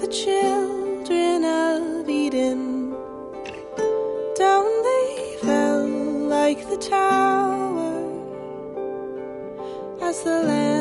children of Eden. Down they fell like the tower as the land